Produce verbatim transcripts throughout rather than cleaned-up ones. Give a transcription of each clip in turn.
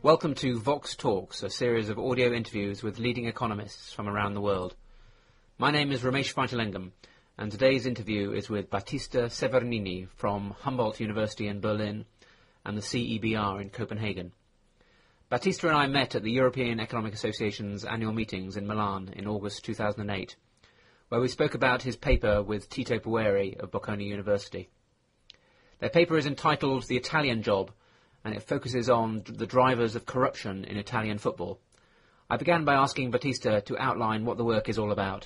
Welcome to Vox Talks, a series of audio interviews with leading economists from around the world. My name is Ramesh Vaidyanathan, and today's interview is with Battista Severnini from Humboldt University in Berlin and the C E B R in Copenhagen. Battista and I met at the European Economic Association's annual meetings in Milan in August two thousand eight, where we spoke about his paper with Tito Pueri of Bocconi University. Their paper is entitled The Italian Job, and it focuses on the drivers of corruption in Italian football. I began by asking Battista to outline what the work is all about.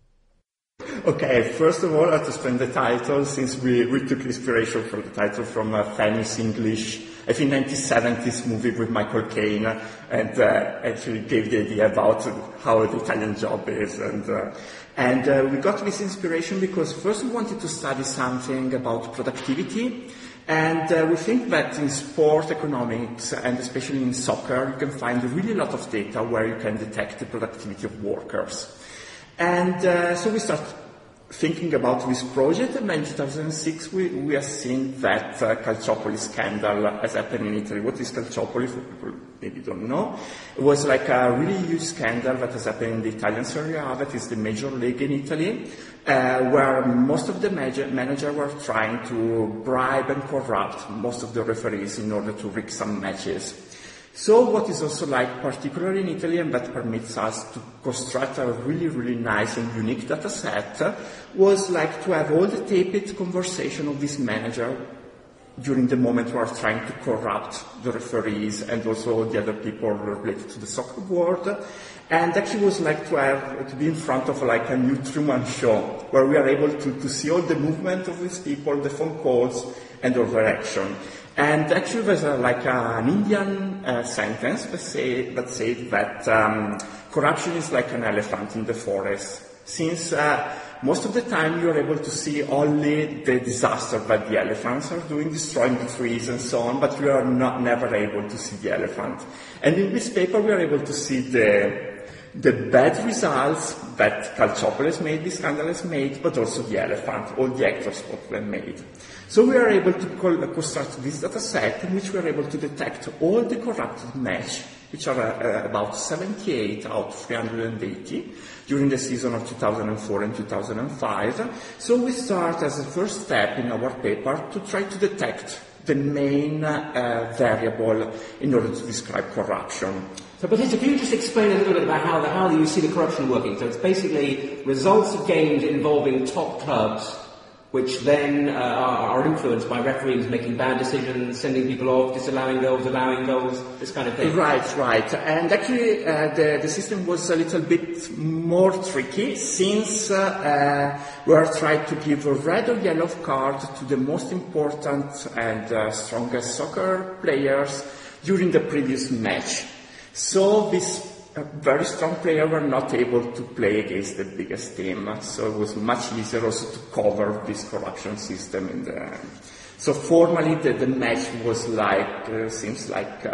Okay, first of all, I have to explain the title, since we, we took inspiration from the title from a famous English, I think nineteen seventies movie with Michael Caine, and uh, actually gave the idea about how the Italian job is. And, uh, and uh, we got this inspiration because first we wanted to study something about productivity. And uh, we think that in sport economics, and especially in soccer, you can find really a lot of data where you can detect the productivity of workers. And uh, so we start thinking about this project, and in two thousand six we, we have seen that uh, Calciopoli scandal has happened in Italy. What is Calciopoli, for people maybe don't know? It was like a really huge scandal that has happened in the Italian Serie A, that is the major league in Italy, uh, where most of the managers manager were trying to bribe and corrupt most of the referees in order to rig some matches. So what is also like particularly in Italy, and that permits us to construct a really, really nice and unique data set, was like to have all the taped conversation of this manager during the moment we are trying to corrupt the referees and also the other people related to the soccer world. And actually was like to have, to be in front of like a new Truman Show, where we are able to, to see all the movement of these people, the phone calls, and all their action. And actually there's a, like a, an Indian uh, sentence that say that said that um, corruption is like an elephant in the forest, since uh, most of the time you are able to see only the disaster that the elephants are doing, destroying the trees and so on, but you are not never able to see the elephant. And in this paper we are able to see the the bad results that Calciopoli has made, this scandal has made, but also the elephant, all the actors what were made. So we are able to construct this data set in which we are able to detect all the corrupted matches, which are uh, about seventy-eight out of three hundred eighty during the season of two thousand four and two thousand five. So we start as a first step in our paper to try to detect the main uh, variable in order to describe corruption. So, Battista, can you just explain a little bit about how, the, how you see the corruption working? So it's basically results of games involving top clubs, which then uh, are, are influenced by referees making bad decisions, sending people off, disallowing goals, allowing goals, this kind of thing. Right, right. And actually uh, the, the system was a little bit more tricky, since uh, uh, we are trying to give a red or yellow card to the most important and uh, strongest soccer players during the previous match. So this uh, very strong player were not able to play against the biggest team, so it was much easier also to cover this corruption system in the. So formally, the, the match was like uh, seems like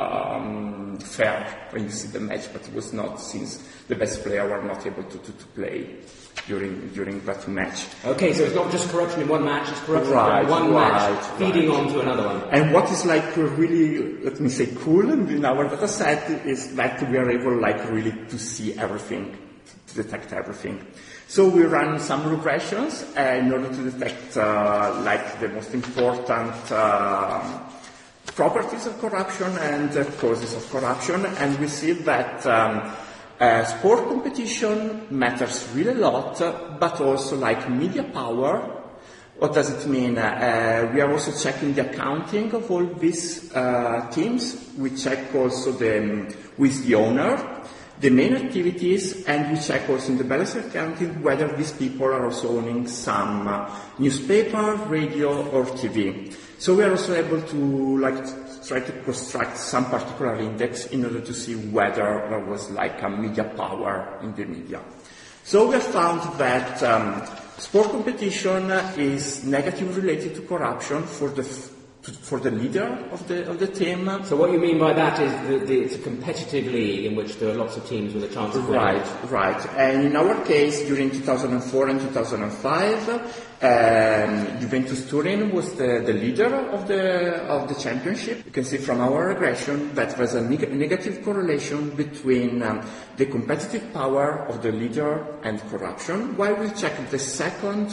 um, fair when you see the match, but it was not, since the best player were not able to, to, to play during during that match. Okay, so it's not just corruption in one match; it's corruption right, in one right, match right. feeding on to another one. And what is like really, let me say, cool in our data set is that we are able like really to see everything, to detect everything. So we run some regressions uh, in order to detect uh, like the most important uh, properties of corruption and uh, causes of corruption, and we see that um, uh, sport competition matters really a lot, uh, but also like media power. What does it mean? Uh, we are also checking the accounting of all these uh, teams. We check also the, um, who is the owner, the main activities, and we check also in the balance accounting whether these people are also owning some uh, newspaper, radio, or T V. So we are also able to like try to construct some particular index in order to see whether there was like a media power in the media. So we have found that um, sport competition is negatively related to corruption for the f- to, for the leader of the of the team. So what you mean by that is that the, it's a competitive league in which there are lots of teams with a chance of winning. Right, right. And in our case, during two thousand four and two thousand five, um, Juventus Turin was the, the leader of the of the championship. You can see from our regression that there's a neg- negative correlation between um, the competitive power of the leader and corruption. While we check the second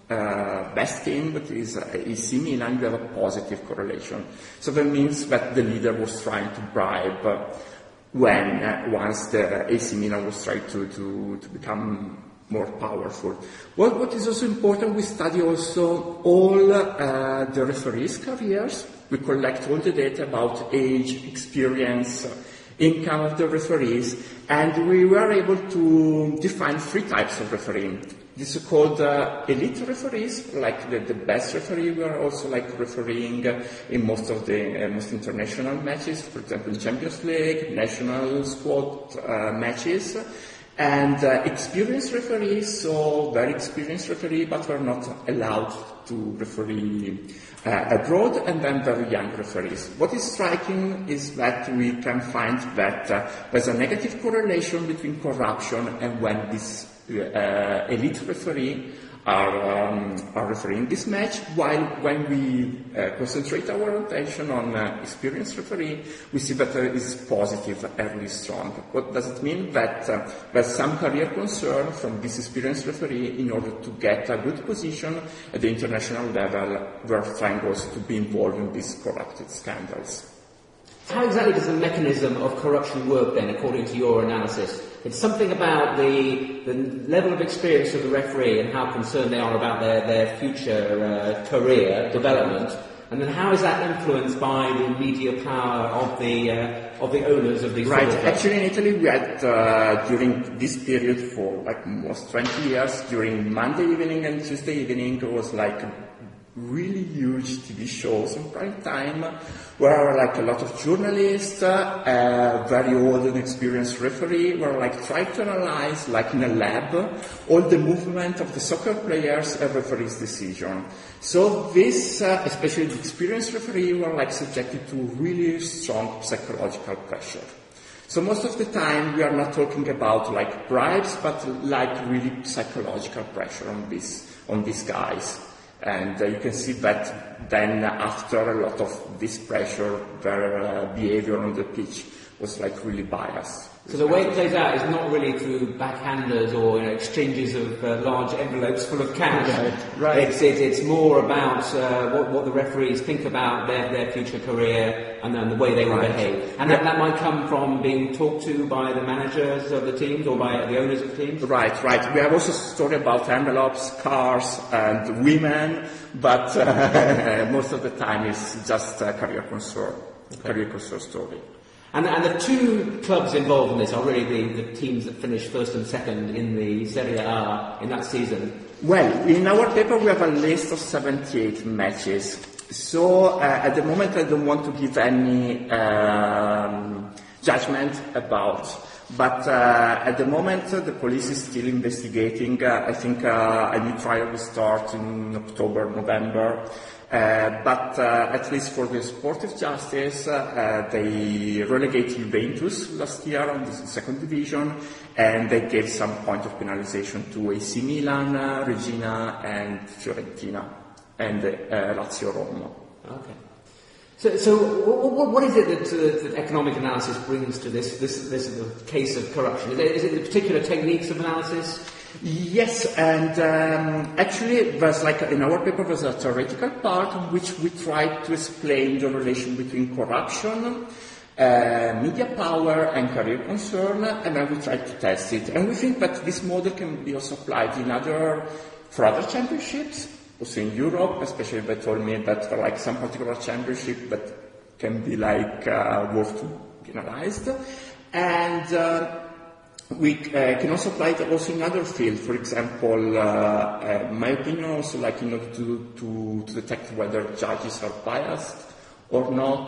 Uh, best team, that is uh, A C Milan, you have a positive correlation. So that means that the leader was trying to bribe uh, when, uh, once the A C Milan was trying to, to, to become more powerful. What, what is also important, we study also all uh, the referees' careers. We collect all the data about age, experience, income of the referees, and we were able to define three types of refereeing. These are called uh, elite referees, like the, the best referee. We are also like refereeing uh, in most of the uh, most international matches, for example, Champions League, national squad uh, matches, and uh, experienced referees, so very experienced referee, but were not allowed to referee uh, abroad, and then very young referees. What is striking is that we can find that uh, there's a negative correlation between corruption and when this Uh, elite referee are, um, are refereeing this match, while when we uh, concentrate our attention on uh, experienced referee, we see that there is positive, early strong. What does it mean? That uh, there's some career concern from this experienced referee in order to get a good position at the international level, we're trying also to be involved in these corrupted scandals. How exactly does the mechanism of corruption work then, according to your analysis? It's something about the, the level of experience of the referee and how concerned they are about their, their future uh, career development. And then how is that influenced by the media power of the uh, of the owners of these Right. clubs? Actually, in Italy, we had, uh, during this period for like almost twenty years, during Monday evening and Tuesday evening, it was like really huge T V shows in prime time, where like a lot of journalists, uh, uh, very old and experienced referee, were like trying to analyze, like in a lab, all the movement of the soccer players and referee's decision. So this, uh, especially the experienced referee, were like subjected to really strong psychological pressure. So most of the time we are not talking about like bribes, but like really psychological pressure on this, on these guys. And uh, you can see that then after a lot of this pressure, their uh, behavior on the pitch was like really biased. So the way it plays out is not really through backhanders or you know, exchanges of uh, large envelopes full of cash. Right, right. It's, it, it's more about uh, what, what the referees think about their, their future career and then the way they will right. behave. And yeah. that, that might come from being talked to by the managers of the teams or by the owners of the teams. Right, right. We have also a story about envelopes, cars, and women, but uh, most of the time it's just a career concern, okay. career concern story. And, and the two clubs involved in this are really the, the teams that finished first and second in the Serie A in that season. Well, in our paper we have a list of seventy-eight matches. So uh, at the moment I don't want to give any um, judgment about. But uh, at the moment uh, the police is still investigating. Uh, I think uh, a new trial will start in October, November. Uh, but uh, at least for the sportive justice, uh, uh, they relegated Juventus last year on the second division, and they gave some point of penalization to A C Milan, uh, Regina, and Fiorentina, and uh, Lazio Roma. Okay. So, so what, what is it that, uh, that economic analysis brings to this this this case of corruption? Is it, is it the particular techniques of analysis? Yes, and um, actually there's like, in our paper there's a theoretical part in which we try to explain the relation between corruption, uh, media power and career concern, and then we try to test it. And we think that this model can be also applied in other, for other championships, also in Europe, especially they told me that for like some particular championship that can be like uh, worth to be analyzed. And uh, We uh, can also apply it also in other fields. For example, uh, uh, my opinion also, like in order to, to, to detect whether judges are biased or not,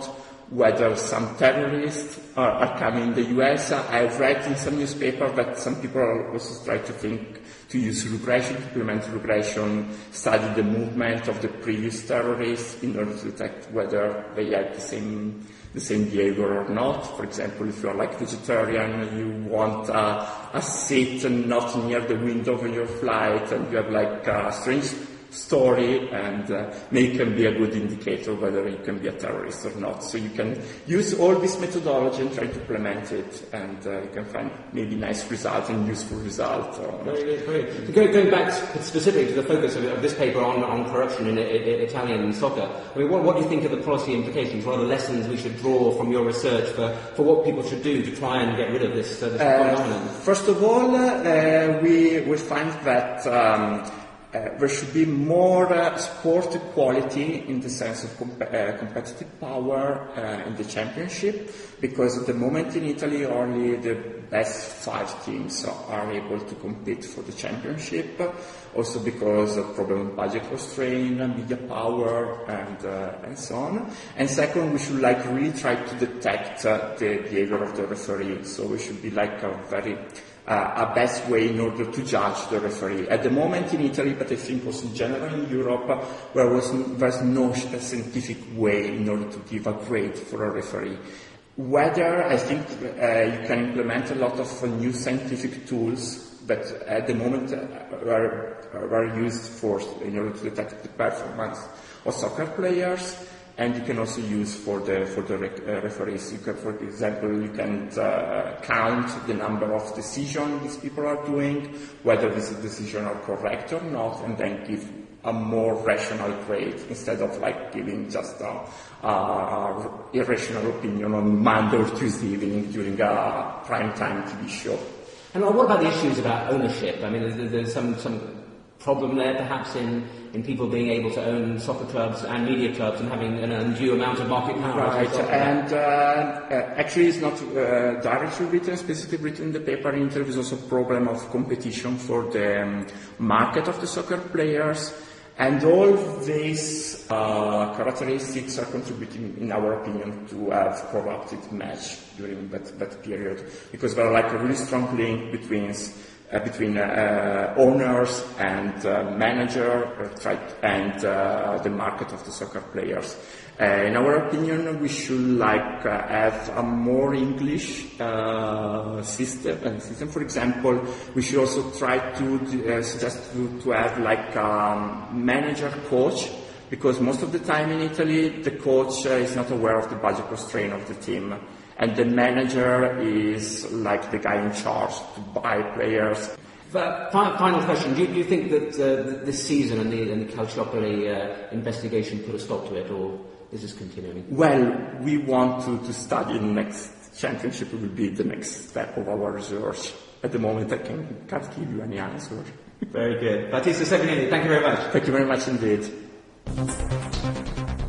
whether some terrorists are, are coming in the U S. I've read in some newspaper that some people are also trying to think to use regression, to implement regression, study the movement of the previous terrorists in order to detect whether they had the same the same behavior or not. For example, if you are like vegetarian, you want uh, a seat not near the window of your flight, and you have like a strange story, and uh, maybe can be a good indicator whether you can be a terrorist or not. So you can use all this methodology and try to implement it, and uh, you can find maybe nice results and useful results. Very good, very good. Going back specifically to the focus of, of this paper on, on corruption in, in, in Italian soccer, I mean, what, what do you think are the policy implications? What are the lessons we should draw from your research for, for what people should do to try and get rid of this, uh, this uh, phenomenon? First of all, uh, we, we find that um, Uh, there should be more uh, sport equality in the sense of comp- uh, competitive power uh, in the championship, because at the moment in Italy only the best five teams are able to compete for the championship, also because of problem of budget constraint, media power, and uh, and so on. And second, we should like really try to detect uh, the behavior of the referee. So we should be like a very Uh, a best way in order to judge the referee. At the moment in Italy, but I think also in general in Europe, uh, there was there's no scientific way in order to give a grade for a referee. Whether I think uh, you can implement a lot of uh, new scientific tools that at the moment uh, are, are used for in order to detect the performance of soccer players. And you can also use for the for the re- uh, referees. You can, for example, you can uh, count the number of decisions these people are doing, whether these decisions are correct or not, and then give a more rational grade instead of like giving just a, a irrational opinion on Monday or Tuesday evening during a prime time T V show. And what about the issues about ownership? I mean, there's, there's some some problem there, perhaps, in, in people being able to own soccer clubs and media clubs and having an undue amount of market power. Right, and uh, uh, actually it's not uh, directly written, specifically written in the paper. In there is also a problem of competition for the um, market of the soccer players, and all these uh, characteristics are contributing, in our opinion, to have corrupted match during that, that period, because there are like a really strong link between Uh, between uh, owners and uh, manager uh, and uh, the market of the soccer players. Uh, in our opinion, we should like uh, have a more English uh, system. Uh, system. For example, we should also try to uh, suggest to, to have like a manager coach, because most of the time in Italy, the coach uh, is not aware of the budget constraint of the team. And the manager is like the guy in charge to buy players. But final question: Do you, do you think that uh, this season and the, and the Calciopoli uh, investigation put a stop to it, or is this continuing? Well, we want to, to study the next championship. It will be the next step of our research. At the moment, I can, can't give you any answer. Very good. Battista Severnini, thank you very much. Thank you very much indeed.